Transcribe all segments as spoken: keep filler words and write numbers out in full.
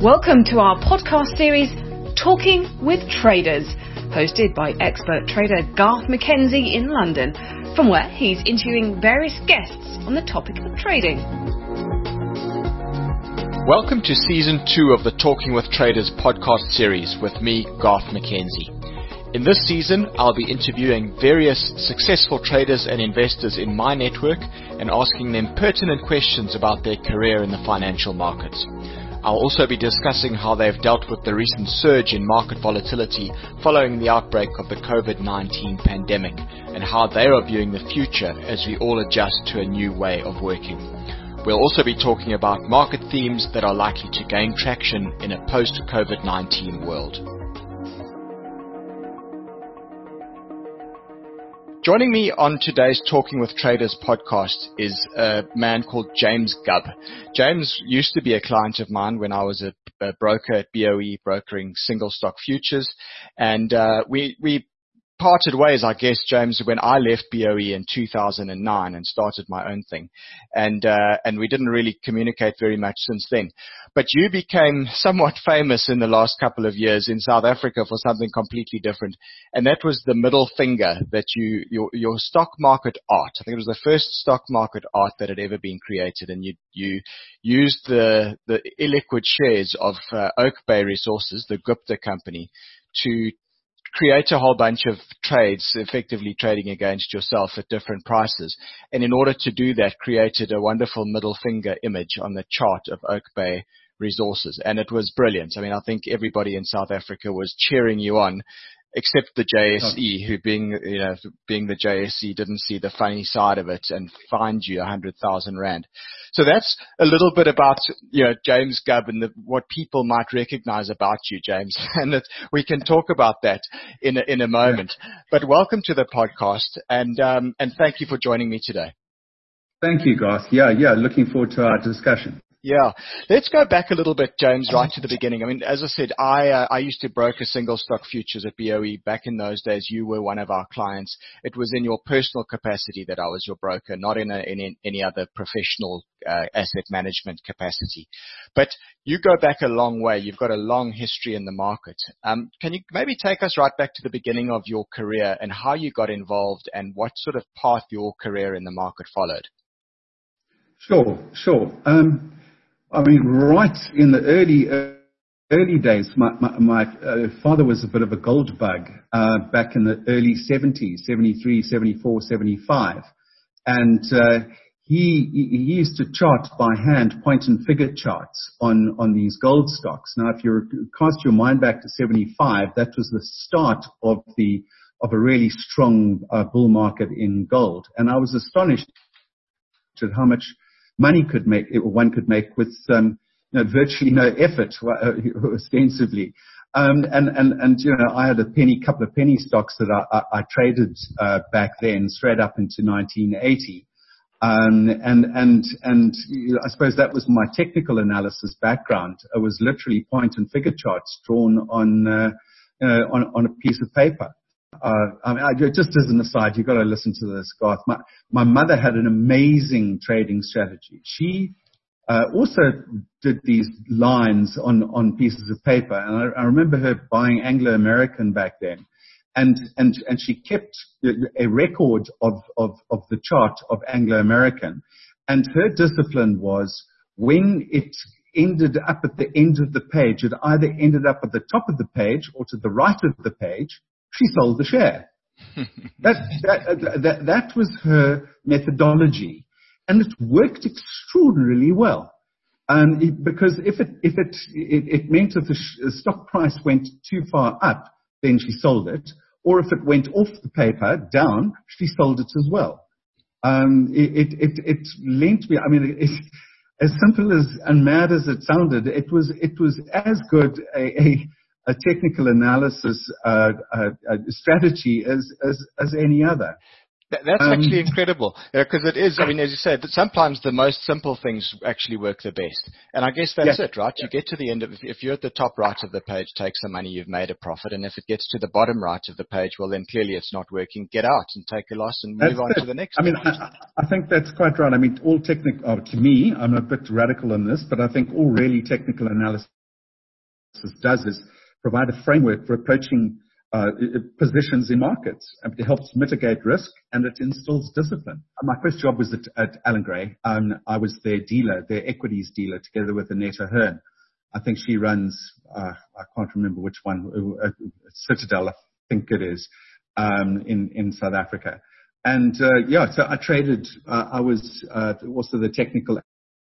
Welcome to our podcast series, Talking with Traders, hosted by expert trader Garth McKenzie in London, from where he's interviewing various guests on the topic of trading. Welcome to Season two of the Talking with Traders podcast series with me, Garth McKenzie. In this season, I'll be interviewing various successful traders and investors in my network and asking them pertinent questions about their career in the financial markets. I'll also be discussing how they've dealt with the recent surge in market volatility following the outbreak of the COVID nineteen pandemic and how they are viewing the future as we all adjust to a new way of working. We'll also be talking about market themes that are likely to gain traction in a post-COVID nineteen world. Joining me on today's Talking with Traders podcast is a man called James Gubb. James used to be a client of mine when I was a, a broker at B O E, brokering single stock futures, and uh, we we parted ways, I guess, James, when I left B O E in two thousand nine and started my own thing, and uh, and we didn't really communicate very much since then. But you became somewhat famous in the last couple of years in South Africa for something completely different, and that was the middle finger that you, your, your stock market art. I think it was the first stock market art that had ever been created, and you, you used the, the illiquid shares of uh, Oak Bay Resources, the Gupta company, to create a whole bunch of trades, effectively trading against yourself at different prices. And in order to do that, created a wonderful middle finger image on the chart of Oak Bay Resources. And it was brilliant. I mean, I think everybody in South Africa was cheering you on, except the J S E, who being, you know, being the J S E, didn't see the funny side of it and fined you a hundred thousand rand. So that's a little bit about, you know, James Gubb and the, what people might recognize about you, James. And that we can talk about that in a, in a moment. Yeah. But welcome to the podcast, and um, and thank you for joining me today. Thank you, Garth. Yeah, yeah, looking forward to our discussion. Yeah. Let's go back a little bit, James, right to the beginning. I mean, as I said, I uh, I used to broker single stock futures at B O E. Back in those days, you were one of our clients. It was in your personal capacity that I was your broker, not in, a, in any other professional uh, asset management capacity. But you go back a long way. You've got a long history in the market. Um, can you maybe take us right back to the beginning of your career and how you got involved and what sort of path your career in the market followed? Sure, sure. Um, I mean, right in the early uh, early days, my, my, my uh, father was a bit of a gold bug uh, back in the early seventies, seventy-three, seventy-four, seventy-five. And uh, he, he used to chart by hand point and figure charts on, on these gold stocks. Now, if you cast your mind back to seventy-five, that was the start of the of a really strong uh, bull market in gold. And I was astonished at how much money could make, one could make with um, you know, virtually no effort, uh, ostensibly. Um, and, and, and, you know, I had a penny, couple of penny stocks that I, I, I traded uh, back then, straight up into nineteen eighty. Um, and, and, and you know, I suppose that was my technical analysis background. It was literally point and figure charts drawn on, uh, uh, on, on a piece of paper. Uh, I mean, I, just as an aside, you've got to listen to this, Garth. My, my mother had an amazing trading strategy. She uh, also did these lines on, on pieces of paper, and I, I remember her buying Anglo-American back then, and and and she kept a record of of, of the chart of Anglo-American, and her discipline was when it ended up at the end of the page, it either ended up at the top of the page or to the right of the page. She sold the share. that, that, that, that was her methodology. And it worked extraordinarily well. Um, it, because if it, if it, it, it meant that the sh- stock price went too far up, then she sold it. Or if it went off the paper, down, she sold it as well. Um, it, it, it, it lent me, I mean, it, as simple as and mad as it sounded, it was, it was as good a, a a technical analysis uh, uh, uh, strategy as, as, as any other. That, that's um, actually incredible, because it is, I mean, as you said, sometimes the most simple things actually work the best. And I guess that's yeah, it, right? Yeah. You get to the end of, if you're at the top right of the page, take some money, you've made a profit. And if it gets to the bottom right of the page, well, then clearly it's not working. Get out and take a loss and move that's on it. to the next. I mean, I, I think that's quite right. I mean, all technical, oh, to me, I'm a bit radical in this, but I think all really technical analysis does is provide a framework for approaching uh, positions in markets. It helps mitigate risk and it instills discipline. My first job was at, at Allan Gray. Um, I was their dealer, their equities dealer, together with Annette Hearn. I think she runs, uh, I can't remember which one, uh, Citadel, I think it is, um, in, in South Africa. And, uh, yeah, so I traded, uh, I was, uh, also the technical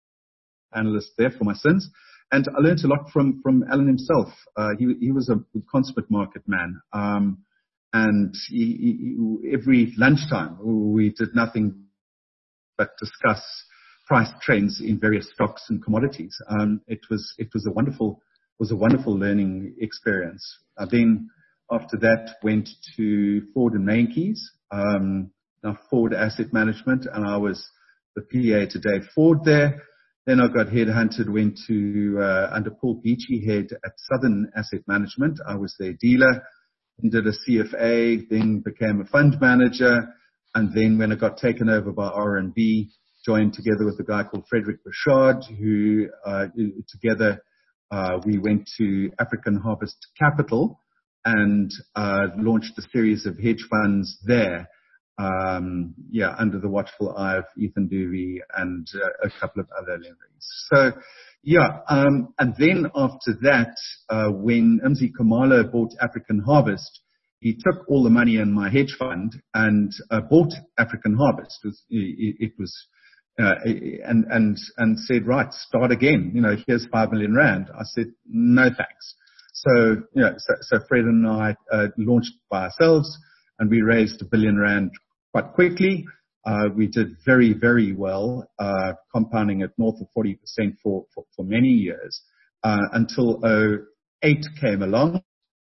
analyst there for my sins. And I learned a lot from, from Alan himself. Uh, he, he was a consummate market man. Um, and he, he, every lunchtime we did nothing but discuss price trends in various stocks and commodities. Um, it was, it was a wonderful, was a wonderful learning experience. I then, after that, went to Ford and Meintjes, um, now Ford Asset Management, and I was the P A to Dave Ford there. Then I got headhunted, went to, uh, under Paul Beachy head at Southern Asset Management. I was their dealer, and did a C F A, then became a fund manager. And then when I got taken over by R and B, joined together with a guy called Frederick Bouchard, who, uh, together, uh, we went to African Harvest Capital and, uh, launched a series of hedge funds there. Um, yeah, under the watchful eye of Ethan Duvey and uh, a couple of other lenders. So, yeah, um, and then after that, uh, when Mzi Khumalo bought African Harvest, he took all the money in my hedge fund and uh, bought African Harvest. It was, it, it was uh, and and and said, right, start again. You know, here's five million rand. I said, no thanks. So, you know, so, so Fred and I uh, launched by ourselves, and we raised a billion rand quite quickly. Uh, we did very, very well, uh, compounding at north of forty percent for, for, for many years, uh, until oh eight came along.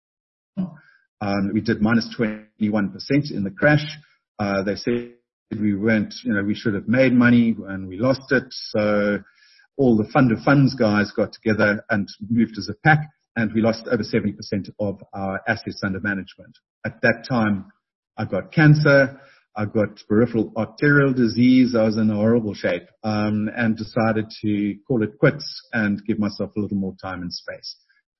Um, we did minus twenty-one percent in the crash. Uh, they said we weren't, you know, we should have made money and we lost it. So all the fund of funds guys got together and moved as a pack, and we lost over seventy percent of our assets under management. At that time, I got cancer. I got peripheral arterial disease. I was in a horrible shape, um, and decided to call it quits and give myself a little more time and space.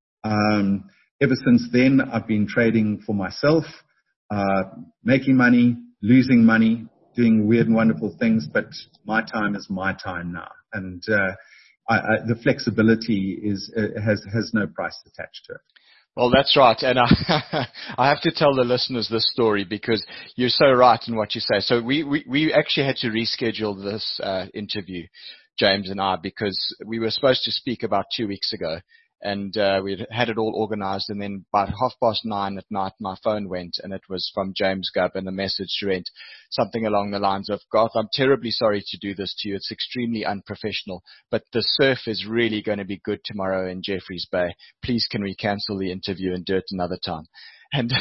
Um, ever since then, I've been trading for myself, uh, making money, losing money, doing weird and wonderful things, but my time is my time now. And, uh, I, I, the flexibility is, uh, has, has no price attached to it. Well, that's right. And I, I have to tell the listeners this story because you're so right in what you say. So we, we, we actually had to reschedule this uh, interview, James and I, because we were supposed to speak about two weeks ago. And uh, we had it all organized, and then by half past nine at night, my phone went, and it was from James Gubb, and the message went something along the lines of, Garth, I'm terribly sorry to do this to you. It's extremely unprofessional, but the surf is really going to be good tomorrow in Jeffreys Bay. Please, can we cancel the interview and do it another time? And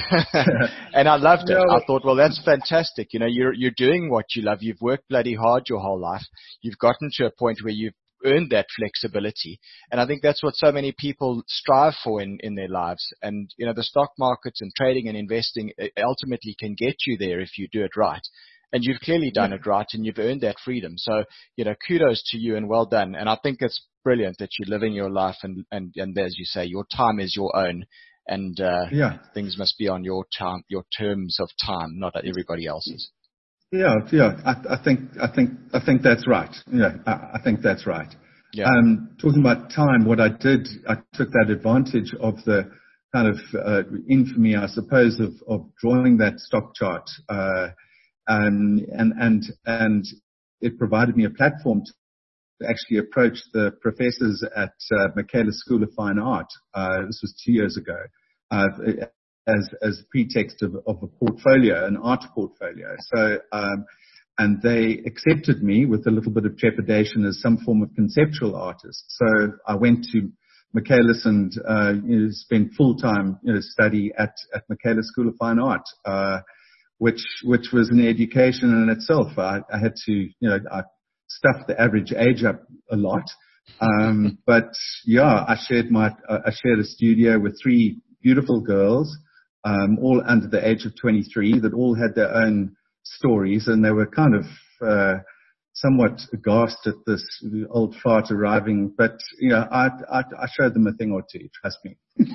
and I loved it. No. I thought, well, that's fantastic. You know, you're you're doing what you love. You've worked bloody hard your whole life. You've gotten to a point where you've earned that flexibility. And I think that's what so many people strive for in, in their lives. And, you know, the stock markets and trading and investing ultimately can get you there if you do it right. And you've clearly done it right, and you've earned that freedom. So, you know, kudos to you and well done. And I think it's brilliant that you're living your life, and, and, and as you say, your time is your own. And uh, yeah. things must be on your time, your terms of time, not everybody else's. Yeah, yeah, I, I think, I think, I think that's right. Yeah, I, I think that's right. Yeah. Um, talking about time, what I did, I took that advantage of the kind of uh, infamy, I suppose, of, of drawing that stock chart, uh, and and and and it provided me a platform to actually approach the professors at uh, Michaela School of Fine Art. Uh, this was two years ago. Uh, as as pretext of, of a portfolio, an art portfolio. So, um, and they accepted me with a little bit of trepidation as some form of conceptual artist. So I went to Michaelis and, uh, you know, spent full-time, you know, study at, at Michaela School of Fine Art, uh, which, which was an education in itself. I, I had to, you know, I stuffed the average age up a lot. Um, but yeah, I shared my, I shared a studio with three beautiful girls, Um, all under the age of twenty-three, that all had their own stories, and they were kind of uh, somewhat aghast at this old fart arriving, but you know, I, I, I showed them a thing or two. Trust me.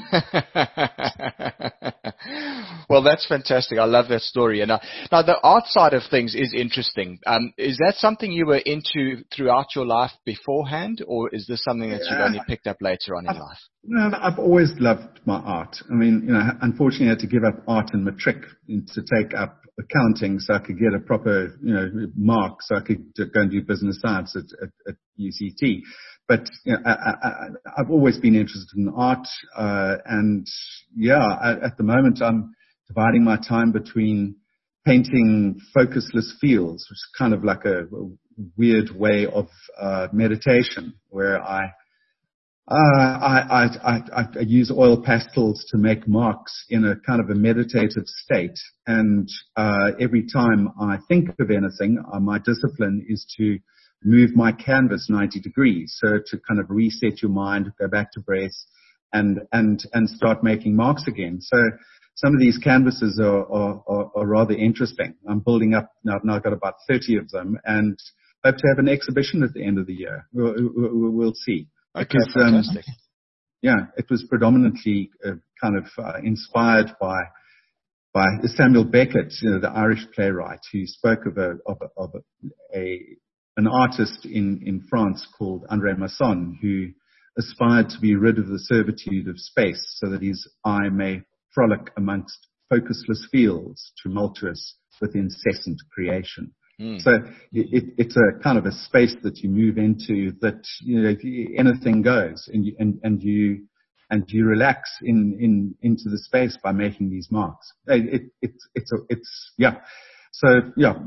Well, that's fantastic. I love that story. And uh, now the art side of things is interesting. Um, is that something you were into throughout your life beforehand, or is this something that you've only picked up later on in I've, life? No, I've always loved my art. I mean, you know, unfortunately, I had to give up art in matric to take up accounting so I could get a proper, you know, mark so I could go and do business science at, at, at U C T. But you know, I, I, I've always been interested in art, uh, and yeah, I, at the moment I'm dividing my time between painting focusless fields, which is kind of like a, a weird way of uh, meditation, where I Uh, I, I, I, I use oil pastels to make marks in a kind of a meditative state. And uh, every time I think of anything, uh, my discipline is to move my canvas ninety degrees. So to kind of reset your mind, go back to breath, and and and start making marks again. So some of these canvases are, are, are, are rather interesting. I'm building up, now I've now got about thirty of them, and hope to have an exhibition at the end of the year. We'll, we'll, we'll see. Okay, because, fantastic. Um, yeah, it was predominantly uh, kind of uh, inspired by by Samuel Beckett, you know, the Irish playwright, who spoke of a of a, of a, a an artist in, in France called André Masson, who aspired to be rid of the servitude of space so that his eye may frolic amongst focusless fields, tumultuous with incessant creation. Mm. So it, it's a kind of a space that you move into that, you know, anything goes, and you, and, and you, and you relax in, in, into the space by making these marks. It, it, it's, it's, a, it's, yeah. So, yeah,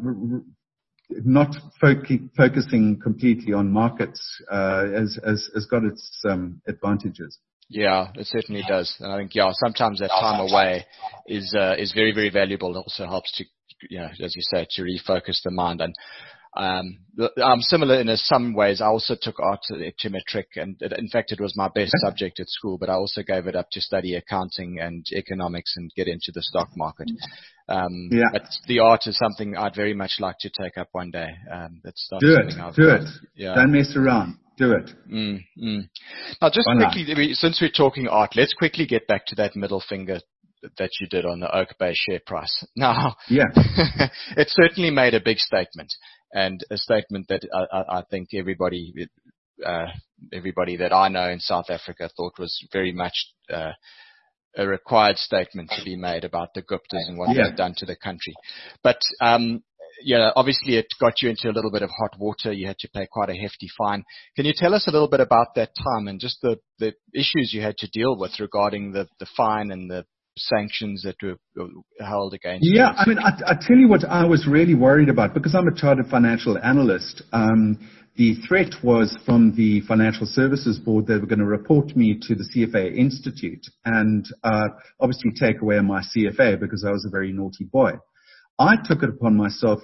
not foc- focusing completely on markets, uh, has, has, has got its, um, advantages. Yeah, it certainly does. And I think, yeah, sometimes that time away is, uh, is very, very valuable. It also helps to, you know, as you say, to refocus the mind. And um, I'm similar in some ways. I also took art to, to matric, and it, in fact, it was my best subject at school. But I also gave it up to study accounting and economics and get into the stock market. Um, yeah. But the art is something I'd very much like to take up one day. Um, that's not do it, I've do got. it. Yeah. Don't mess around. Do it. Mm, mm. Now, just Why quickly, since we're talking art, let's quickly get back to that middle finger that you did on the Oak Bay share price. Now, yeah. it certainly made a big statement, and a statement that I, I think everybody, uh, everybody that I know in South Africa thought was very much uh, a required statement to be made about the Guptas and what yeah. they've done to the country. But um, yeah, obviously it got you into a little bit of hot water. You had to pay quite a hefty fine. Can you tell us a little bit about that time and just the, the issues you had to deal with regarding the, the fine and the sanctions that were held against you? Yeah, I mean, I, I tell you what I was really worried about, because I'm a chartered financial analyst. Um, the threat was from the Financial Services Board. They were going to report me to the C F A Institute and uh, obviously take away my C F A because I was a very naughty boy. I took it upon myself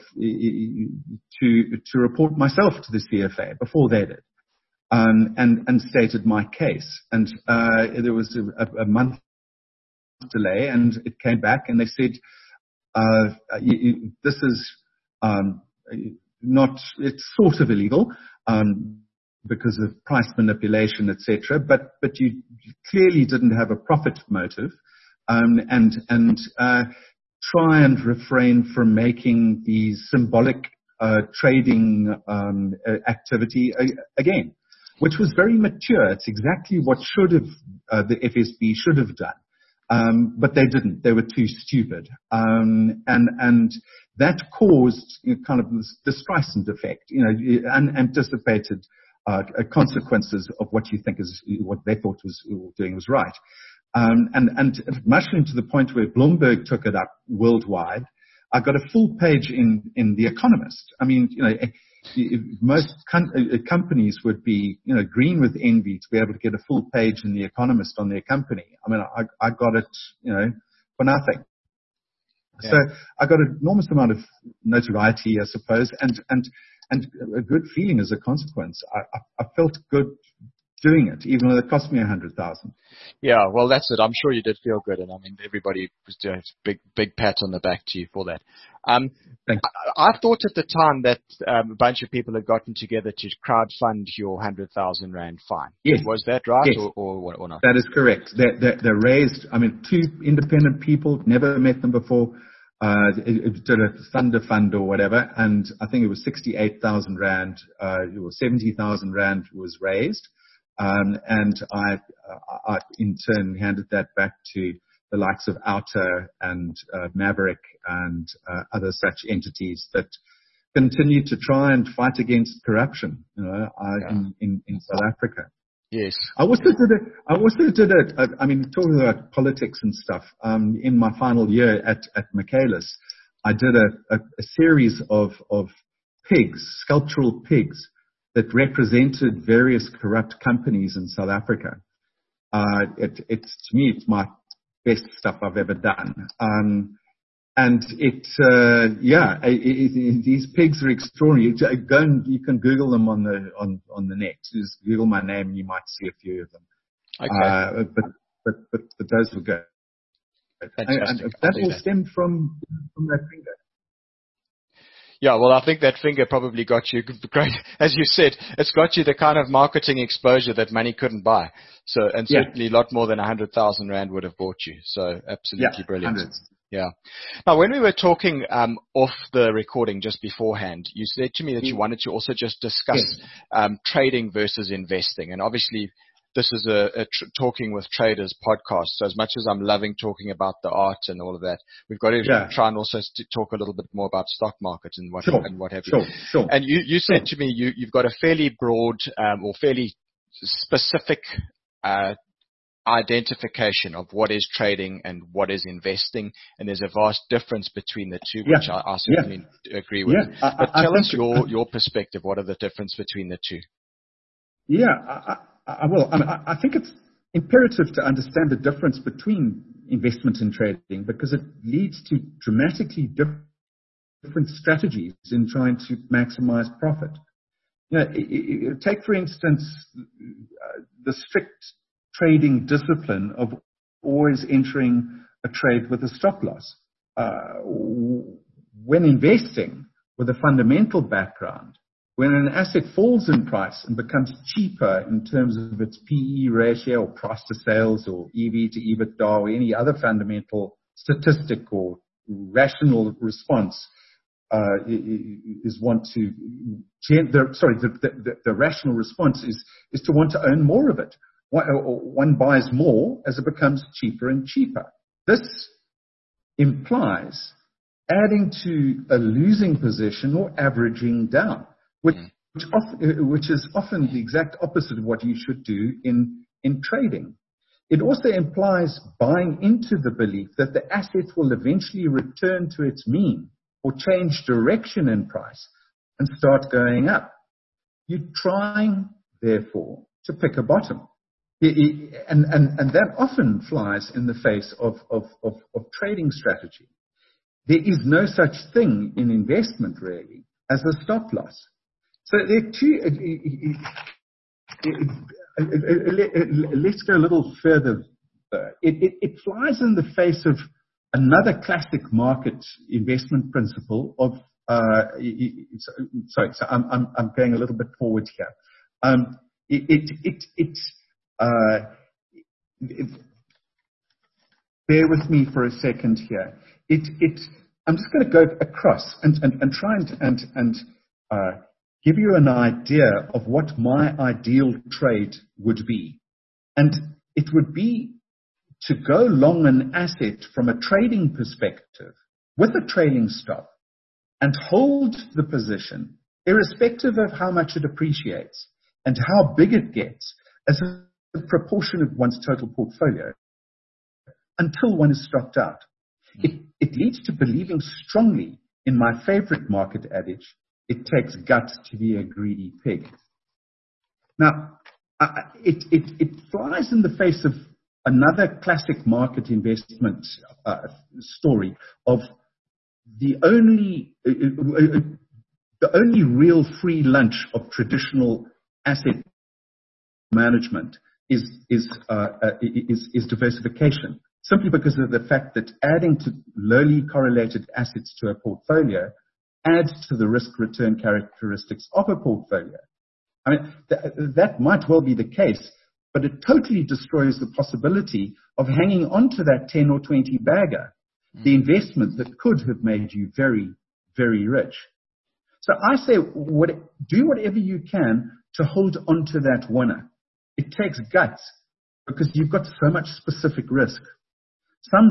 to to report myself to the C F A before they did, um, and and stated my case. And uh, there was a, a month delay, and it came back, and they said, uh, you, you, "This is um, not. It's sort of illegal um, because of price manipulation, et cetera. But but you clearly didn't have a profit motive, um, and and." Uh, try and refrain from making the symbolic uh, trading um, uh, activity uh, again, which was very mature. It's exactly what should have uh, the F S B should have done, um, but they didn't. They were too stupid, um, and and that caused you know, kind of this dispersant effect, you know, unanticipated uh, consequences of what you think is what they thought was doing was right. Um, and, and much to the point where Bloomberg took it up worldwide. I got a full page in, in The Economist. I mean, you know, most com- companies would be, you know, green with envy to be able to get a full page in The Economist on their company. I mean, I, I got it, you know, for nothing. Yeah. So I got an enormous amount of notoriety, I suppose, and, and, and a good feeling as a consequence. I, I, I felt good doing it, even though it cost me a hundred thousand. Yeah, well, that's it. I'm sure you did feel good, and I mean, everybody was doing a big, big pat on the back to you for that. Um, Thank I, I thought at the time that um, a bunch of people had gotten together to crowdfund your one hundred thousand rand fine. Yes. Was that right, Yes. or, or, or not? That is correct. They, they, they raised, I mean, two independent people, never met them before, uh, it, it did a Thunder Fund or whatever, and I think it was sixty-eight thousand rand, uh, or seventy thousand rand was raised. Um, and I, uh, I, in turn, handed that back to the likes of Outer and uh, Maverick and uh, other such entities that continue to try and fight against corruption, you know, uh, Yeah. in, in, in South Africa. Yes. I also did it. I also did it. I mean, talking about politics and stuff. Um, in my final year at at Michaelis, I did a, a, a series of of pigs, sculptural pigs, that represented various corrupt companies in South Africa. Uh, it, it's to me, it's my best stuff I've ever done. Um, and it, uh, yeah, it, it, it, these pigs are extraordinary. Go and you can Google them on the on on the net. Just Google my name, and you might see a few of them. Okay. Uh, but, but but but those were good. Fantastic. And, and that all that. stemmed from from that finger. Yeah, well, I think that finger probably got you great. As you said, it's got you the kind of marketing exposure that money couldn't buy. So, and Yeah. certainly a lot more than a hundred thousand rand would have bought you. So, absolutely Yeah, brilliant. hundreds. Yeah. Now, when we were talking um, off the recording just beforehand, you said to me that you wanted to also just discuss Yes. um, trading versus investing, and obviously. This is a, a tr- Talking with Traders podcast. So as much as I'm loving talking about the art and all of that, we've got to Yeah. try and also st- talk a little bit more about stock market and what Sure. and what have Sure. you. Sure. And you, you said Sure. to me you, you've got a fairly broad um, or fairly specific uh, identification of what is trading and what is investing, and there's a vast difference between the two, Yeah. which I, I certainly Yeah. agree with. Yeah. I, But I, tell I us think, your your perspective. What are the difference between the two? Yeah, I, I, I will. I, mean, I, I think it's imperative to understand the difference between investment and trading because it leads to dramatically diff- different strategies in trying to maximize profit. You know, i- i- take, for instance, uh, the strict trading discipline of always entering a trade with a stop loss. Uh, when investing with a fundamental background, when an asset falls in price and becomes cheaper in terms of its P E ratio or price to sales or E V to EBITDA or any other fundamental statistic or rational response, uh, is want to, the, sorry, the, the, the rational response is, is to want to own more of it. One, one buys more as it becomes cheaper and cheaper. This implies adding to a losing position or averaging down. Which, which, often, which is often the exact opposite of what you should do in, in trading. It also implies buying into the belief that the asset will eventually return to its mean or change direction in price and start going up. You're trying, therefore, to pick a bottom. And, and, and that often flies in the face of, of, of, of trading strategy. There is no such thing in investment, really, as a stop loss. So there are two, uh, uh, uh, let's go a little further. It, it, it flies in the face of another classic market investment principle of, uh, sorry, so I'm, I'm, I'm going a little bit forward here. Um, it, it, it, it, uh, it, bear with me for a second here. It, it, I'm just going to go across and, and, and try and, and, and, uh, give you an idea of what my ideal trade would be. And it would be to go long an asset from a trading perspective with a trailing stop and hold the position irrespective of how much it appreciates and how big it gets as a proportion of one's total portfolio until one is stopped out. It, it leads to believing strongly in my favorite market adage, it takes guts to be a greedy pig. Now, uh, it, it, it flies in the face of another classic market investment uh, story of the only, uh, uh, the only real free lunch of traditional asset management is, is, uh, uh, is, is diversification. simply because of the fact that adding to lowly correlated assets to a portfolio adds to the risk-return characteristics of a portfolio. I mean, th- that might well be the case, but it totally destroys the possibility of hanging on to that ten or twenty bagger, mm. the investment that could have made you very, very rich. So I say, what, do whatever you can to hold on to that winner. It takes guts because you've got so much specific risk. Some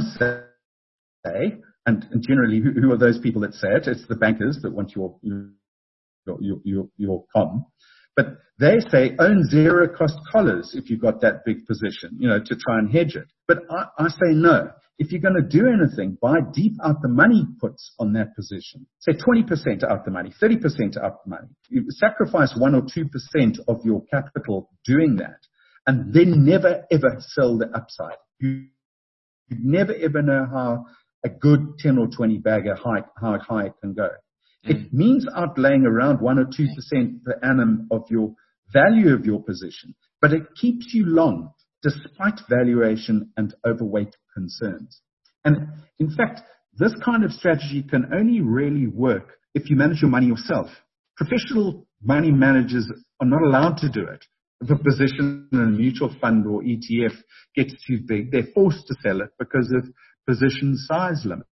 say, and, and generally, who, who are those people that say it? It's the bankers that want your your your your, your com. But they say own zero cost collars if you've got that big position, you know, to try and hedge it. But I, I say no. If you're going to do anything, buy deep out the money puts on that position. Say twenty percent out the money, thirty percent out the money. You sacrifice one or two percent of your capital doing that, and then never ever sell the upside. You, you never ever know how a good ten or twenty bagger high, how high it can go. It means outlaying around one or two percent per annum of your value of your position, but it keeps you long despite valuation and overweight concerns. And in fact, this kind of strategy can only really work if you manage your money yourself. Professional money managers are not allowed to do it. If a position in a mutual fund or E T F gets too big, they're forced to sell it because of position size limits.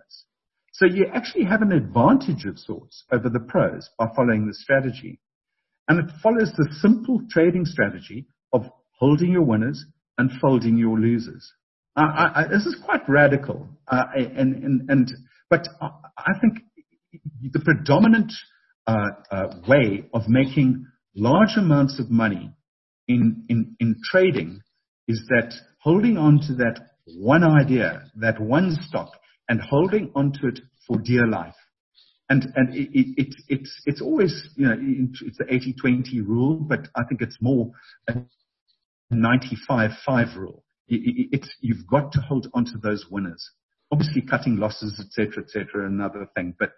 So you actually have an advantage of sorts over the pros by following the strategy. And it follows the simple trading strategy of holding your winners and folding your losers. I, I, I, this is quite radical, uh, and, and, and, but I think the predominant uh, uh, way of making large amounts of money in, in, in trading is that holding on to that one idea, that one stock, and holding onto it for dear life. And, and it, it, it, it's, it's always, you know, it's the eighty twenty rule, but I think it's more a ninety-five five rule. It, it, it's, you've got to hold onto those winners. Obviously cutting losses, et cetera, et cetera, another thing. But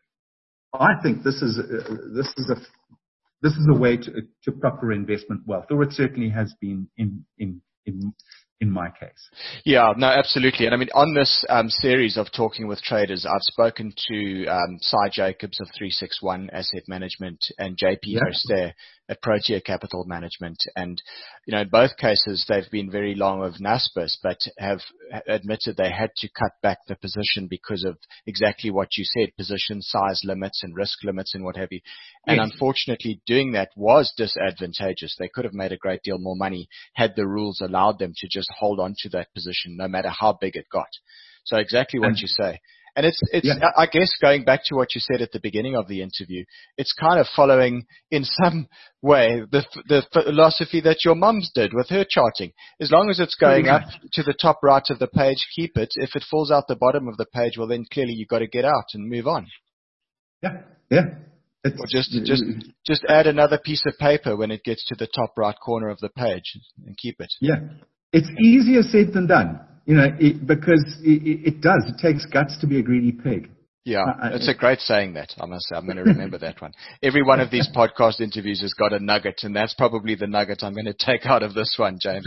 I think this is, uh, this is a, this is a way to, to proper investment wealth, or it certainly has been in, in, in, in my case. Yeah, no, absolutely. And I mean, on this um, series of Talking with Traders, I've spoken to um, Cy Jacobs of three six one Asset Management and J P Yeah. Verster at Protea Capital Management. And, you know, in both cases, they've been very long of Naspers, but have admitted they had to cut back the position because of exactly what you said, position size limits and risk limits and what have you. And Yes. unfortunately, doing that was disadvantageous. They could have made a great deal more money had the rules allowed them to just hold on to that position, no matter how big it got. So exactly what And, you say. And it's, it's, yeah. I guess going back to what you said at the beginning of the interview, it's kind of following in some way the, the philosophy that your mum's did with her charting. As long as it's going up to the top right of the page, keep it. If it falls out the bottom of the page, well, then clearly you've got to get out and move on. Yeah, yeah. It's, Or just, just, just add another piece of paper when it gets to the top right corner of the page and keep it. Yeah. It's easier said than done, you know, it, because it, it does. It takes guts to be a greedy pig. Yeah, I, I, it's a great saying that, I must say. I'm going to remember that one. Every one of these podcast interviews has got a nugget, and that's probably the nugget I'm going to take out of this one, James.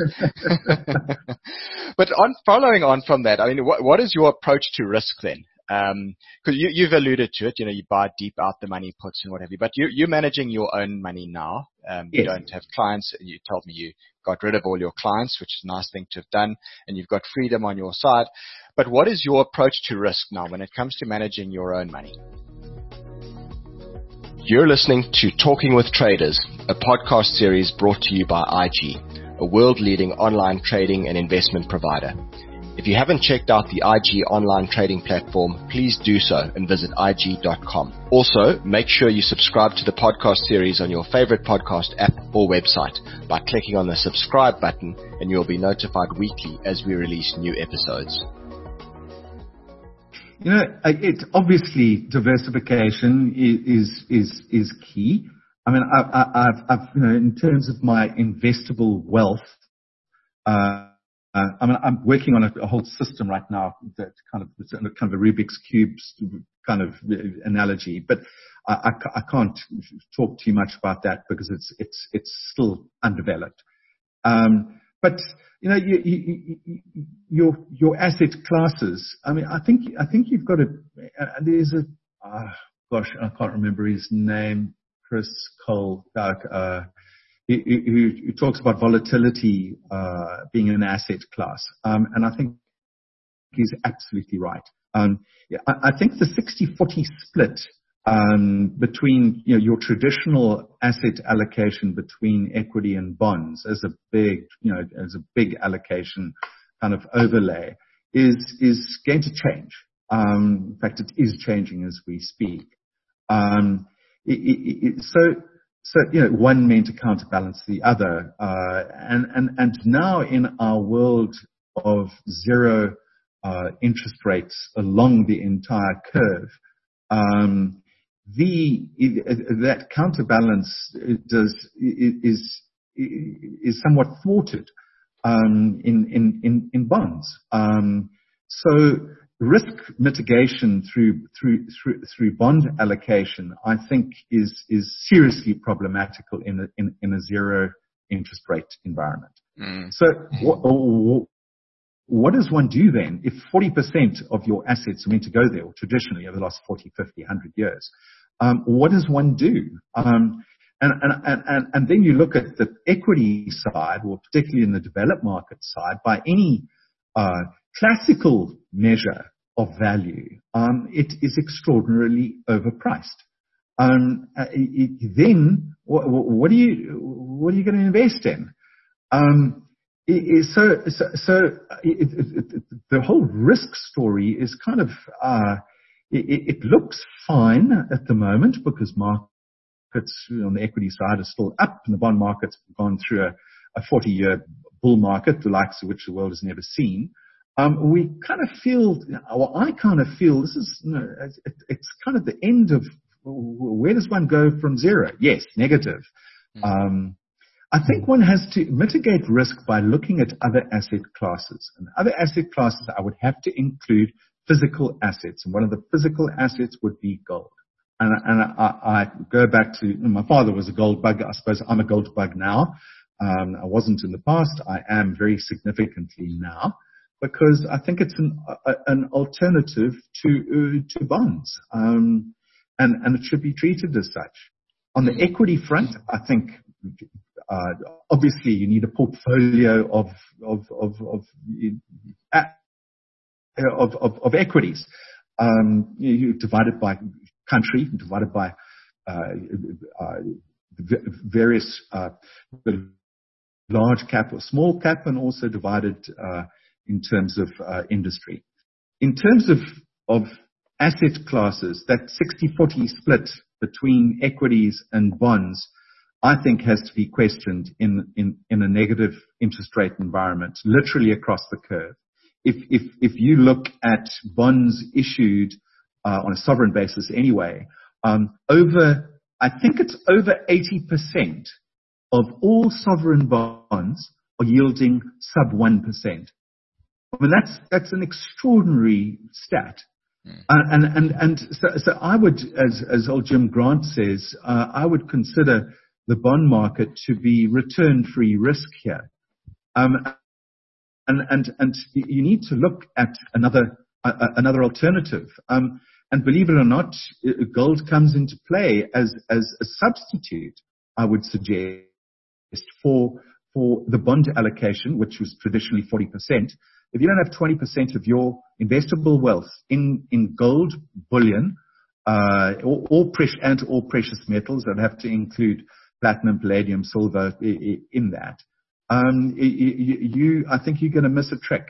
But on following on from that, I mean, what, what is your approach to risk then? Um, cause you, you've alluded to it, you know, you buy deep out the money puts and what have you, but you, you're managing your own money now. Um, you Yes. don't have clients. You told me you got rid of all your clients, which is a nice thing to have done, and you've got freedom on your side. But what is your approach to risk now when it comes to managing your own money? You're listening to Talking with Traders, a podcast series brought to you by I G, a world-leading online trading and investment provider. If you haven't checked out the I G online trading platform, please do so and visit I G dot com. Also, make sure you subscribe to the podcast series on your favorite podcast app or website by clicking on the subscribe button, and you'll be notified weekly as we release new episodes. You know, it obviously diversification is is is key. I mean, I, I, I've, I've, you know, in terms of my investable wealth, uh, Uh, I mean, I'm working on a, a whole system right now that kind of, it's kind of a Rubik's Cube kind of analogy, but I, I, I can't talk too much about that because it's, it's, it's still undeveloped. Um, but you know, you, you, you, your your asset classes. I mean, I think I think you've got to. Uh, there's a uh, gosh, I can't remember his name. Chris Cole, uh, uh, who, who, who talks about volatility uh, being an asset class, um, and I think he's absolutely right. Um, I, I think the sixty forty split um, between you know, your traditional asset allocation between equity and bonds as a big, you know, as a big allocation kind of overlay is is going to change. Um, in fact, it is changing as we speak. Um, it, it, it, so, so you know, one meant to counterbalance the other, uh, and and and now in our world of zero uh, interest rates along the entire curve, um, the that counterbalance does is is somewhat thwarted um, in, in in in bonds. Um, so risk mitigation through through through through bond allocation, I think, is is seriously problematical in a in, in a zero interest rate environment. Mm. So what, what does one do then if forty percent of your assets are meant to go there, or traditionally over the last forty, fifty, one hundred years? Um, what does one do? Um, and, and, and, and then you look at the equity side, or particularly in the developed market side, by any uh, classical measure of value, um, it is extraordinarily overpriced. Um, it, then, what, what are you what are you going to invest in? Um, it, it, so, so, so it, it, the whole risk story is kind of uh, it, it looks fine at the moment because markets on the equity side are still up, and the bond market's gone through a, a forty-year bull market, the likes of which the world has never seen. Um, we kind of feel, or I kind of feel, this is, you know, it, it's kind of the end of, where does one go from zero? Yes, negative. Mm. Um, I think one has to mitigate risk by looking at other asset classes. And other asset classes I would have to include physical assets. And one of the physical assets would be gold. And, and I, I go back to, my father was a gold bug. I suppose I'm a gold bug now. Um, I wasn't in the past. I am very significantly now, because I think it's an, a, an alternative to uh, to bonds, um, and and it should be treated as such. On the equity front, I think uh, obviously you need a portfolio of of of of of, of, of equities. Um, you, you divide it by country, divide it by uh, uh, various uh, large cap or small cap, and also divided uh, in terms of uh, industry. In terms of, of asset classes, that sixty forty split between equities and bonds, I think, has to be questioned in, in, in a negative interest rate environment, literally across the curve. If, if, if you look at bonds issued uh, on a sovereign basis anyway, um, over, I think it's over eighty percent of all sovereign bonds are yielding sub one percent. I mean, that's, that's an extraordinary stat. Mm. Uh, and, and, and so, so I would, as, as old Jim Grant says, uh, I would consider the bond market to be return-free risk here. Um, and, and, and you need to look at another, uh, another alternative. Um, and believe it or not, gold comes into play as, as a substitute, I would suggest, for, for the bond allocation, which was traditionally forty percent. If you don't have twenty percent of your investable wealth in, in gold, bullion, uh, or, or precious, and all precious metals, I'd have to include platinum, palladium, silver in that. Um, you, you, I think you're going to miss a trick.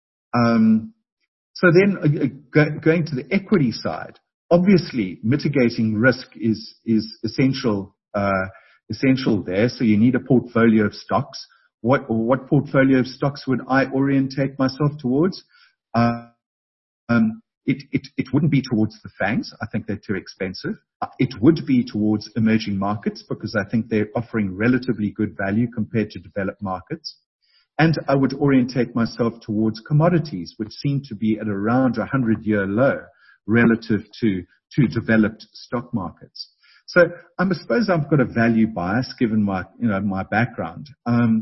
Um, so then uh, go, going to the equity side, obviously mitigating risk is, is essential, uh, essential there. So you need a portfolio of stocks. What, what portfolio of stocks would I orientate myself towards? Uh, um, it, it, it wouldn't be towards the FANGs. I think they're too expensive. Uh, it would be towards emerging markets because I think they're offering relatively good value compared to developed markets. And I would orientate myself towards commodities, which seem to be at around a hundred-year low relative to, to developed stock markets. So I suppose I've got a value bias given my, you know, my background. Um,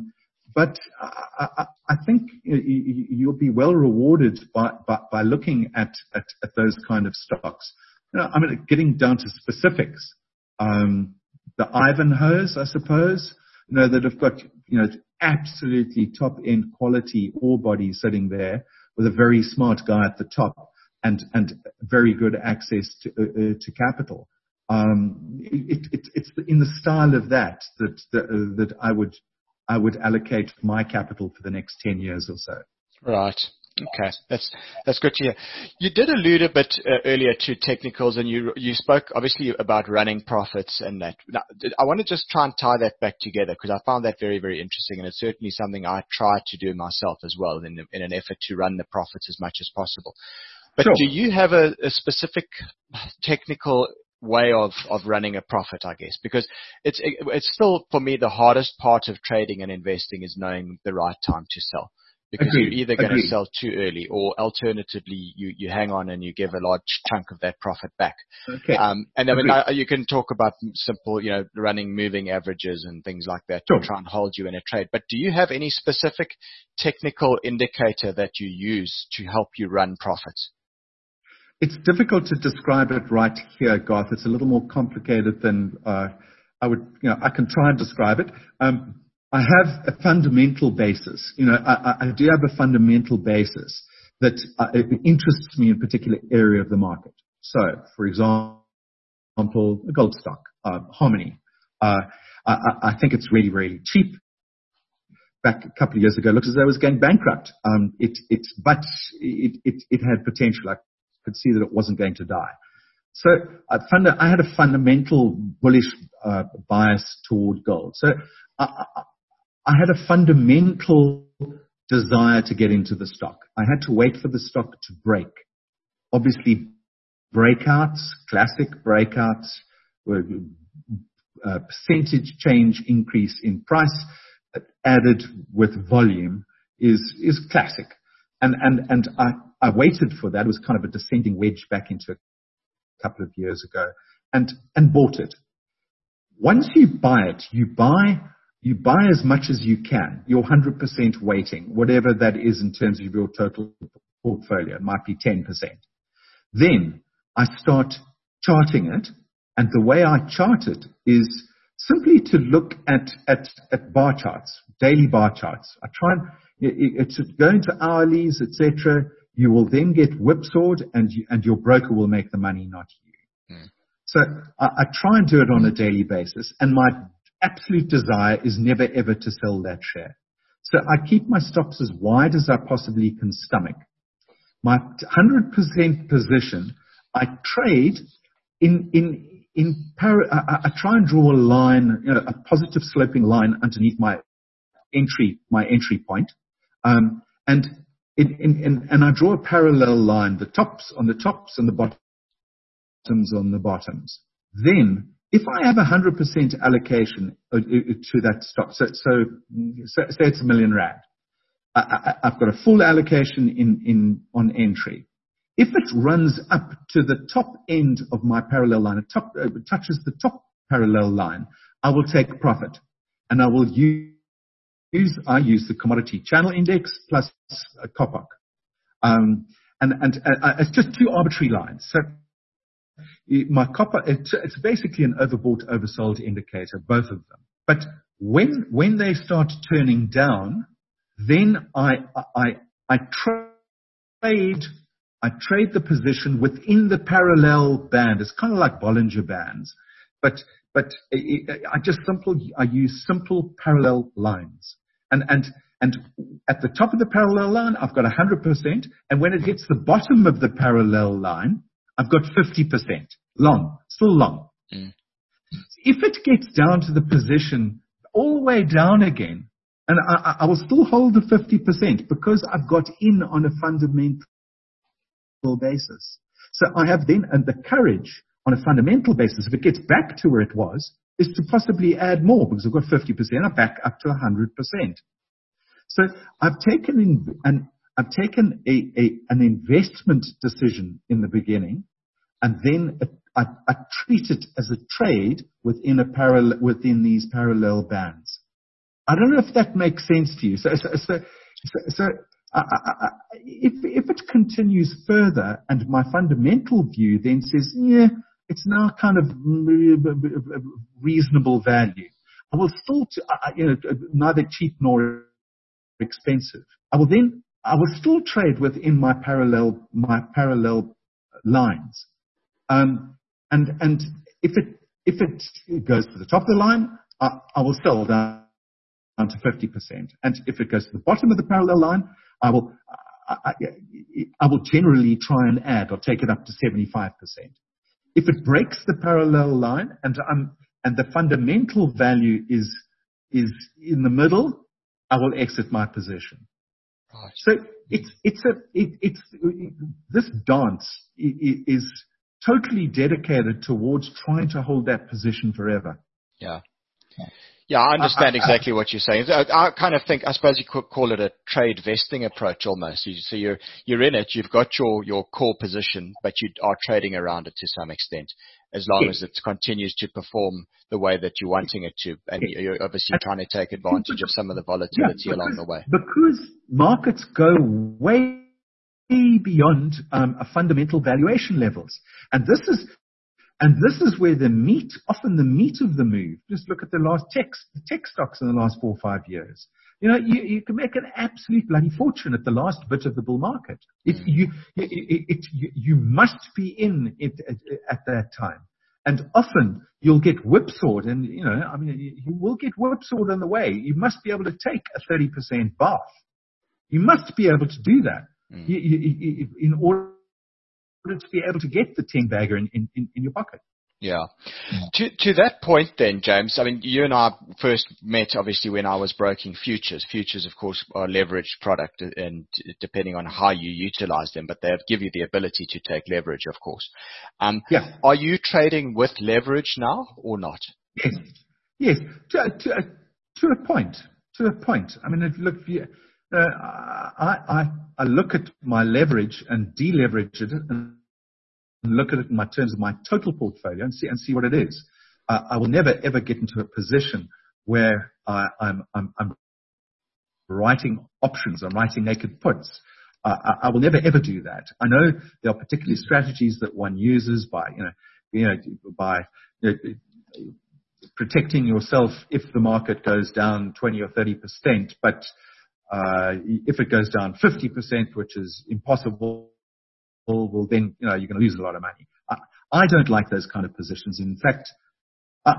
but I, I, I think you'll be well rewarded by, by, by looking at, at, at those kind of stocks. You know, I mean, getting down to specifics, um, the Ivanhoes, I suppose, you know, that have got, you know, absolutely top end quality ore body sitting there with a very smart guy at the top and, and very good access to, uh, to capital. Um, it, it, it's in the style of that that, that, uh, that I would, I would allocate my capital for the next ten years or so. Right. Okay, that's that's good to hear. You did allude a bit uh, earlier to technicals, and you you spoke obviously about running profits and that. Now, I want to just try and tie that back together because I found that very, very interesting, and it's certainly something I try to do myself as well in in an effort to run the profits as much as possible. But Sure. Do you have a, a specific technical way of, of running a profit, I guess? Because it's it's still, for me, the hardest part of trading and investing is knowing the right time to sell. Because Agreed. you're either going Agreed. to sell too early, or alternatively, you, you hang on and you give a large chunk of that profit back. Okay. Um, and I mean, Agreed. I, you can talk about simple, you know, running moving averages and things like that Sure. to try and hold you in a trade. But do you have any specific technical indicator that you use to help you run profits? It's difficult to describe it right here, Garth. It's a little more complicated than uh, I would, you know, I can try and describe it. Um, I have a fundamental basis. You know, I, I do have a fundamental basis that uh, it interests me in a particular area of the market. So, for example, a gold stock, uh, Harmony. Uh, I, I think it's really, really cheap. Back a couple of years ago, it looked as though it was going bankrupt. Um, it, it, but it, it, it had potential. I could see that it wasn't going to die. So I, fund, I had a fundamental bullish uh, bias toward gold. So I, I, I had a fundamental desire to get into the stock. I had to wait for the stock to break. Obviously, breakouts, classic breakouts, were a percentage change increase in price added with volume is is classic. And and and I, I waited for that. It was kind of a descending wedge back into it a couple of years ago, and and bought it. Once you buy it, you buy you buy as much as you can. Your one hundred percent weighting, whatever that is in terms of your total portfolio, it might be ten percent. Then I start charting it, and the way I chart it is simply to look at at, at bar charts, daily bar charts. I try and it, it, go into hourlies, et cetera. You will then get whipsawed, and you, and your broker will make the money, not you. Mm. So I, I try and do it on a daily basis, and my absolute desire is never ever to sell that share. So I keep my stops as wide as I possibly can stomach. My one hundred percent position, I trade in in in. Para, I, I try and draw a line, you know, a positive sloping line underneath my entry my entry point, um, and in, in, in, and I draw a parallel line, the tops on the tops and the bottoms on the bottoms. Then, if I have a one hundred percent allocation to that stock, so, so, so say it's a million rand, I, I, I've got a full allocation in, in, on entry. If it runs up to the top end of my parallel line, it top, uh, touches the top parallel line, I will take profit. And I will use, I use the commodity channel index plus a C O P O C. Um, and, and uh, it's just two arbitrary lines. So, my copper, it's, it's basically an overbought, oversold indicator, both of them. But when, when they start turning down, then I, I, I trade, I trade the position within the parallel band. It's kind of like Bollinger Bands, but, but I just simple, I use simple parallel lines. And, and, and at the top of the parallel line, I've got one hundred percent. And when it hits the bottom of the parallel line, I've got fifty percent. Long, still long. Mm. If it gets down to the position all the way down again, and I, I will still hold the fifty percent because I've got in on a fundamental basis. So I have then and the courage on a fundamental basis, if it gets back to where it was, is to possibly add more because I've got fifty percent, I'm back up to one hundred percent. So I've taken in, an, I've taken a, a, an investment decision in the beginning, and then a, I, I treat it as a trade within a parallel, within these parallel bands. I don't know if that makes sense to you. So, so, so, so, so uh, uh, if if it continues further, and my fundamental view then says, yeah, it's now kind of reasonable value, I will still, uh, you know, neither cheap nor expensive. I will then, I will still trade within my parallel, my parallel lines. Um, and and if it if it goes to the top of the line, I, I will sell down, down to fifty percent. And if it goes to the bottom of the parallel line, I will I, I, I will generally try and add or take it up to seventy-five percent. If it breaks the parallel line and I'm and the fundamental value is is in the middle, I will exit my position. Right. So it's it's a it, it's it, this dance is totally dedicated towards trying to hold that position forever. Yeah. Yeah, I understand exactly what you're saying. I, I kind of think, I suppose you could call it a trade vesting approach almost. So you're you're in it, you've got your, your core position, but you are trading around it to some extent, as long yes. as it continues to perform the way that you're wanting it to. And yes. you're obviously trying to take advantage of some of the volatility yeah, because, along the way. Because markets go way beyond um, a fundamental valuation levels. And this is And this is where the meat, often the meat of the move, just look at the last tech, the tech stocks in the last four or five years. You know, you, you can make an absolute bloody fortune at the last bit of the bull market. It, you, it, it, it, you must be in it at, at that time. And often you'll get whipsawed and, you know, I mean, you will get whipsawed on the way. You must be able to take a thirty percent bath. You must be able to do that mm. you, you, you, in order to be able to get the ten bagger in, in, in your pocket. Yeah. To to that point then, James, I mean, you and I first met obviously when I was broking futures. Futures, of course, are a leveraged product, and depending on how you utilize them, but they give you the ability to take leverage, of course. Um, yeah. Are you trading with leverage now or not? Yes. Yes. To, to, to a point. To a point. I mean, if you look, uh, I, I, I look at my leverage and deleverage it and look at it in my terms of my total portfolio and see and see what it is. Uh, I will never ever get into a position where I, I'm, I'm, I'm writing options, I'm writing naked puts. Uh, I, I will never ever do that. I know there are particular strategies that one uses by, you know, you know, by you know, protecting yourself if the market goes down twenty or thirty percent, but uh, if it goes down fifty percent, which is impossible, well, then, you know, you're going to lose a lot of money. I, I don't like those kind of positions. In fact, I,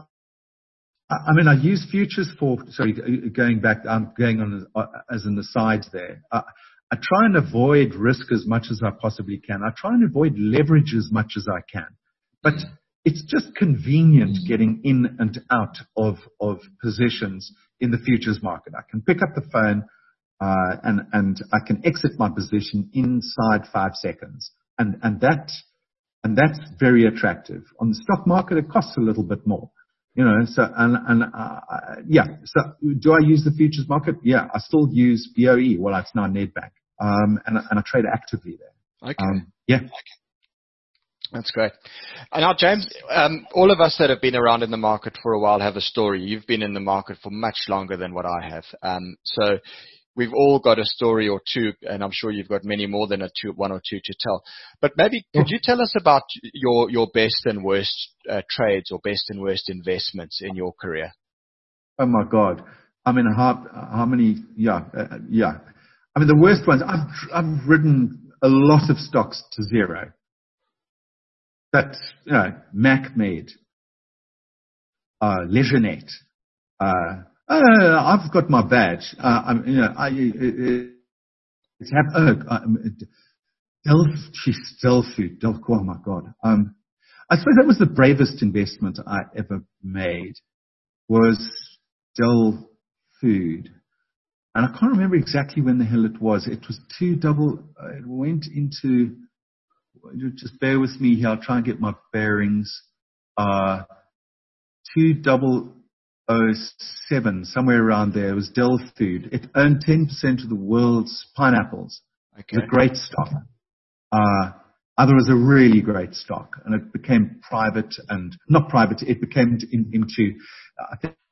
I mean, I use futures for, sorry, going back, I'm going on as, as an aside there. I, I try and avoid risk as much as I possibly can. I try and avoid leverage as much as I can. But it's just convenient getting in and out of, of positions in the futures market. I can pick up the phone, Uh, and, and I can exit my position inside five seconds. And, and that, and that's very attractive. On the stock market, it costs a little bit more, you know, so, and, and, uh, yeah. So do I use the futures market? Yeah, I still use B O E. Well, it's now Nedbank. Um, and, and I trade actively there. Okay. Um, yeah. Okay. That's great. And now, James, um, all of us that have been around in the market for a while have a story. You've been in the market for much longer than what I have. Um, so, we've all got a story or two, and I'm sure you've got many more than a two, one or two to tell. But maybe could you tell us about your, your best and worst uh, trades or best and worst investments in your career? Oh my God! I mean, how how many? Yeah, uh, yeah. I mean, the worst ones. I've I've ridden a lot of stocks to zero. That's, you know, Mac made, uh, Lejeune, uh. Uh, I've got my badge. Uh, I'm, you know, I, it, it's have, oh, um, Delf, Delf food, Delf, oh my God. Um, I suppose that was the bravest investment I ever made, was Dell Food. And I can't remember exactly when the hell it was. It was two double, uh, it went into, just bear with me here, I'll try and get my bearings. Uh, two double, oh seven, somewhere around there. It was Dell Food. It owned ten percent of the world's pineapples. Okay. It was a great stock. Uh, other was a really great stock, and it became private and not private. It became in, into, I think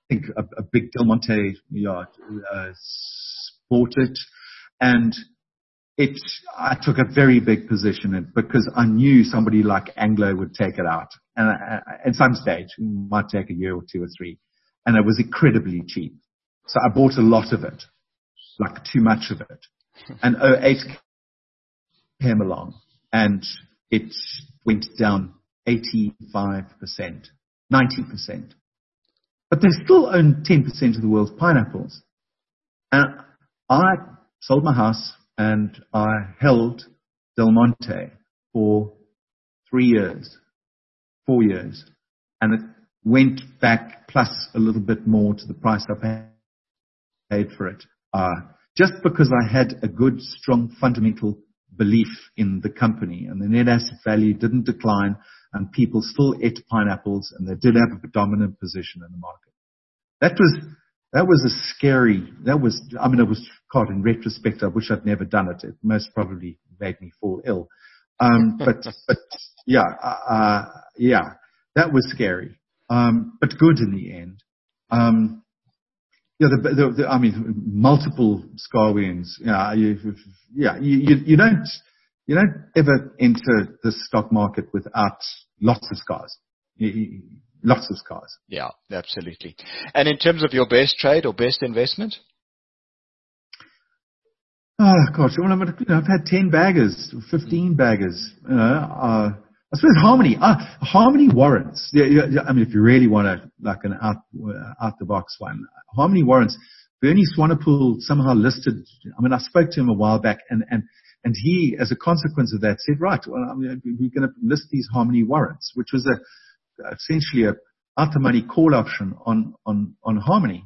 think a, a big Del Monte yacht uh, bought it, and it. I took a very big position in it because I knew somebody like Anglo would take it out, and uh, at some stage, it might take a year or two or three, and it was incredibly cheap. So I bought a lot of it, like too much of it, and oh eight came along, and it went down eighty-five percent, ninety percent. But they still own ten percent of the world's pineapples. And I sold my house and I held Del Monte for three years, four years. And it went back plus a little bit more to the price I paid for it. Uh, just because I had a good, strong, fundamental belief in the company, and the net asset value didn't decline, and people still ate pineapples, and they did have a dominant position in the market. That was that was a scary. That was. I mean, it was. God, in retrospect, I wish I'd never done it. It most probably made me fall ill. Um, but but yeah, uh, yeah, that was scary. Um, but good in the end. Um, Yeah, the, the, the, I mean, multiple scar wins. Yeah, you, yeah, you, you, you don't, you don't ever enter the stock market without lots of scars. You, you, lots of scars. Yeah, absolutely. And in terms of your best trade or best investment? Oh gosh, well, I'm, you know, I've had ten baggers, fifteen baggers. You know, uh, I suppose Harmony, uh, Harmony warrants. Yeah, yeah, I mean, if you really want to, like an out, out the box one, Harmony warrants. Bernie Swanepoel somehow listed. I mean, I spoke to him a while back, and and and he, as a consequence of that, said, right, well, I mean, we're going to list these Harmony warrants, which was a essentially a out the money call option on on on Harmony,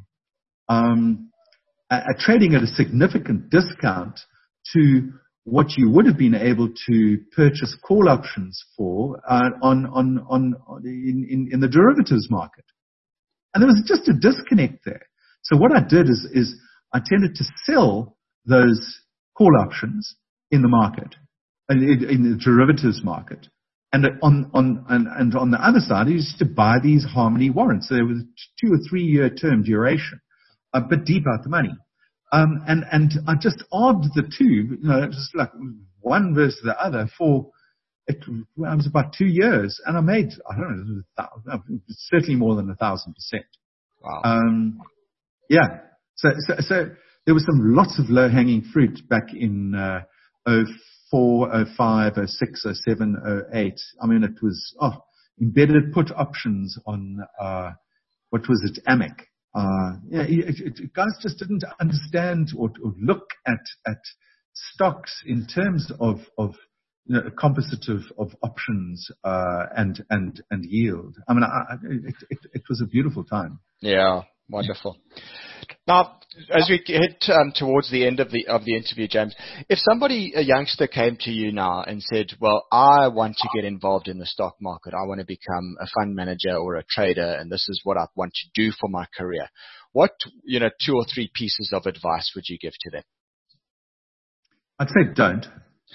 um, a, a trading at a significant discount to what you would have been able to purchase call options for uh, on on on, on in, in, in the derivatives market. And there was just a disconnect there. So what I did is, is I tended to sell those call options in the market, in, in the derivatives market. And on, on, and, and on the other side, I used to buy these Harmony warrants. So there was two or three year term duration, uh, but deep out the money. Um, and, and I just armed the two, you know, just like one versus the other for, it, well, it was about two years, and I made, I don't know, certainly more than a thousand percent. Wow. Um, yeah. So, so, so there was some lots of low hanging fruit back in, uh, oh four, oh five, oh six, oh seven, oh eight. I mean, it was, oh, embedded put options on, uh, what was it? A M E C. Uh, yeah, it, it, guys just didn't understand or, or look at, at stocks in terms of, of, you know, a composite of, of options, uh, and, and, and yield. I mean, I, it, it, it was a beautiful time. Yeah. Wonderful. Now, as we head um, towards the end of the of the interview, James, if somebody, a youngster, came to you now and said, well, I want to get involved in the stock market, I want to become a fund manager or a trader, and this is what I want to do for my career, what, you know, two or three pieces of advice would you give to them? I'd say don't.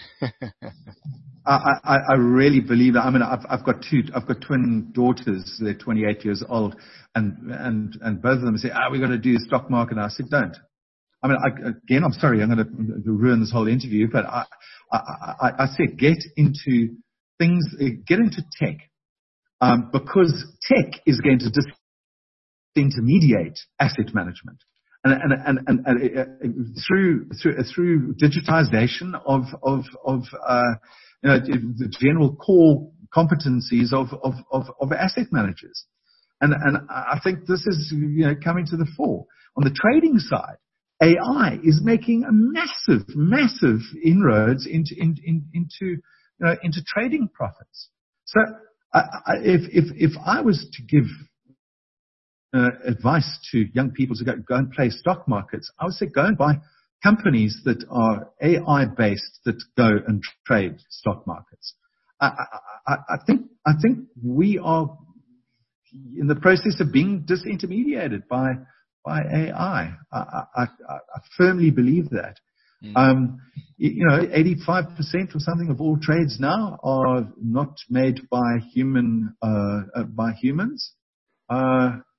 I, I, I really believe that. I mean, I've, I've got two, I've got twin daughters. They're twenty-eight years old, and and and both of them say, "Ah, oh, we're going to do the stock market." And I said, "Don't." I mean, I, again, I'm sorry, I'm going to ruin this whole interview, but I, I, I, I said, get into things, get into tech, um, because tech is going to disintermediate asset management. And, and, and, and, and through, through, through digitization of, of, of, uh, you know, the general core competencies of, of, of, of asset managers. And, and I think this is, you know, coming to the fore. On the trading side, A I is making a massive, massive inroads into, in, in, into, you know, into trading profits. So I, I, if, if, if I was to give Uh, advice to young people to go, go and play stock markets, I would say go and buy companies that are A I based that go and trade stock markets. I, I, I think I think we are in the process of being disintermediated by by A I. I, I, I, I firmly believe that. Mm. Um, you know, eighty-five percent or something of all trades now are not made by human uh, uh, by humans. Uh,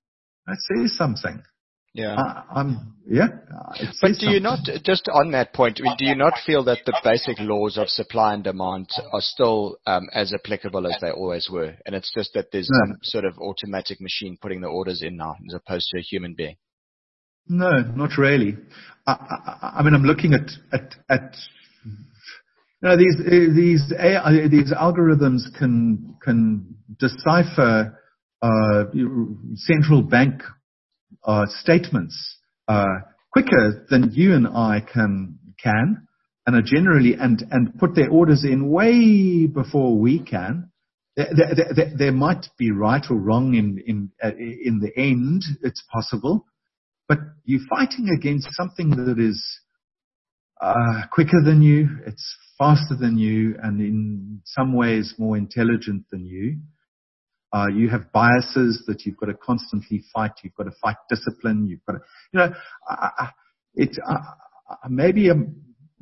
That says something. Yeah. I, I'm, yeah. But do something. you not, just on that point, I mean, do you not feel that the basic laws of supply and demand are still um, as applicable as they always were? And it's just that there's No. some sort of automatic machine putting the orders in now as opposed to a human being? No, not really. I, I, I mean, I'm looking at, at, at you know, these, these, A I, these algorithms can, can decipher, uh, central bank, uh, statements, uh, quicker than you and I can, can, and are generally, and, and put their orders in way before we can. They, they, they, they might be right or wrong in, in, uh, in the end. It's possible. But you're fighting against something that is uh, quicker than you, it's faster than you, and in some ways more intelligent than you. Uh, you have biases that you've got to constantly fight. You've got to fight discipline. You've got to, you know, uh, it. Uh, maybe I'm,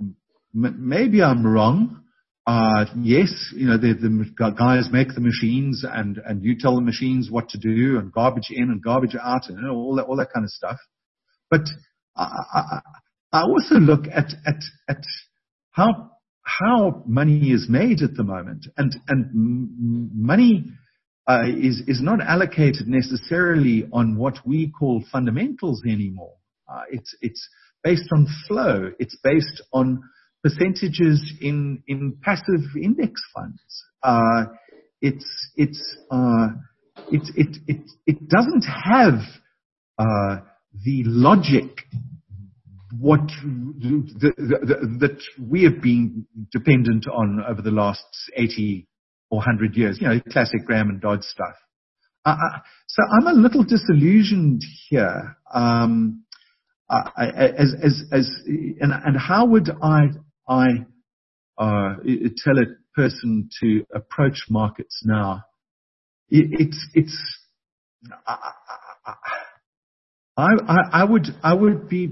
maybe I'm wrong. Uh, yes, you know, the, the guys make the machines, and and you tell the machines what to do, and garbage in and garbage out, and you know, all that all that kind of stuff. But I, I, I also look at, at, at how, how money is made at the moment, and, and money, uh, is, is not allocated necessarily on what we call fundamentals anymore. Uh, it's, it's based on flow. It's based on percentages in, in passive index funds. Uh, it's, it's, uh, it's, it, it, it doesn't have, uh, the logic, what the, the, the, that we have been dependent on over the last eighty or one hundred years, you know, classic Graham and Dodd stuff. Uh, so I'm a little disillusioned here. Um, I, as, as, as, and, and how would I, I uh, tell a person to approach markets now? It, it's, it's. I, I, I, I, I would, I would be,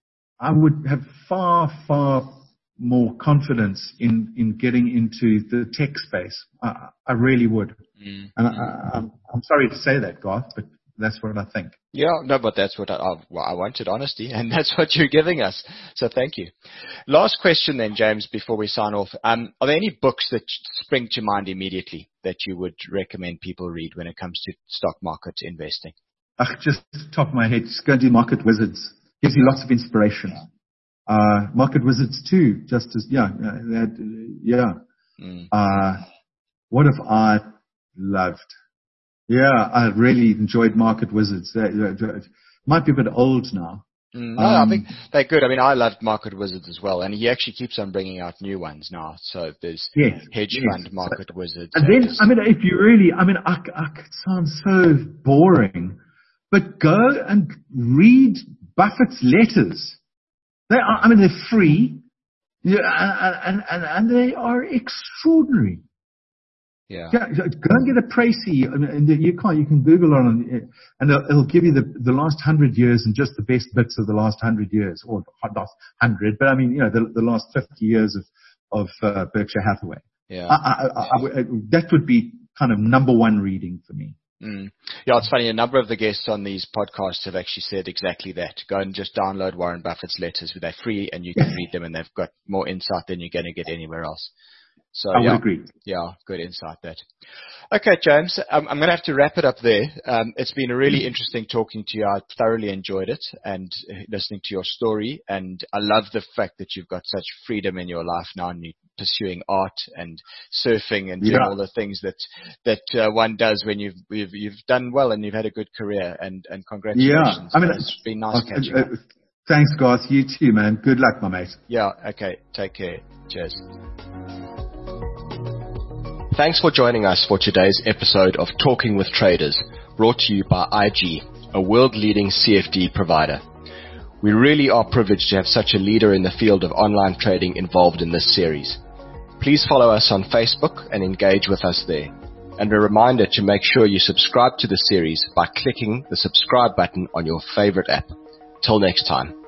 I would have far, far more confidence in, in getting into the tech space. I, I really would. Mm. And I, I'm, I'm sorry to say that, Garth, but that's what I think. Yeah, no, but that's what I, I, well, I wanted, honesty, and that's what you're giving us. So thank you. Last question then, James, before we sign off. Um, are there any books that spring to mind immediately that you would recommend people read when it comes to stock market investing? Uh, just top of my head, just go and do Market Wizards. Gives you lots of inspiration. Uh, Market Wizards too, just as, yeah, that, yeah. Mm. Uh, what have I loved? Yeah, I really enjoyed Market Wizards. It might be a bit old now. Mm, no, um, I think they're good. I mean, I loved Market Wizards as well, and he actually keeps on bringing out new ones now. So there's yes, hedge yes. fund Market so, Wizards. And then, I mean, if you really, I mean, I, I, it sounds so boring. But go and read Buffett's letters. They are, I mean, they're free, yeah, and, and, and they are extraordinary. Yeah. Go, go and get a précis, and you can you can Google on it, and it'll, it'll give you the the last hundred years and just the best bits of the last hundred years, or not hundred, but I mean, you know, the the last fifty years of of uh, Berkshire Hathaway. Yeah. I, I, I, I, that would be kind of number one reading for me. Mm. Yeah, it's funny. A number of the guests on these podcasts have actually said exactly that. Go and just download Warren Buffett's letters. They're free, and you can read them, and they've got more insight than you're going to get anywhere else. So, I yeah, would agree. Yeah, good insight that. Okay, James, um, I'm going to have to wrap it up there. Um, it's been a really interesting talking to you. I thoroughly enjoyed it and listening to your story. And I love the fact that you've got such freedom in your life now, and you're pursuing art and surfing and doing yeah. all the things that that uh, one does when you've, you've you've done well and you've had a good career. And and congratulations. Yeah, I mean, it's been nice uh, catching uh, up. Thanks, Garth. You too, man. Good luck, my mate. Yeah. Okay. Take care. Cheers. Thanks for joining us for today's episode of Talking with Traders, brought to you by I G, a world-leading C F D provider. We really are privileged to have such a leader in the field of online trading involved in this series. Please follow us on Facebook and engage with us there. And a reminder to make sure you subscribe to the series by clicking the subscribe button on your favorite app. Till next time.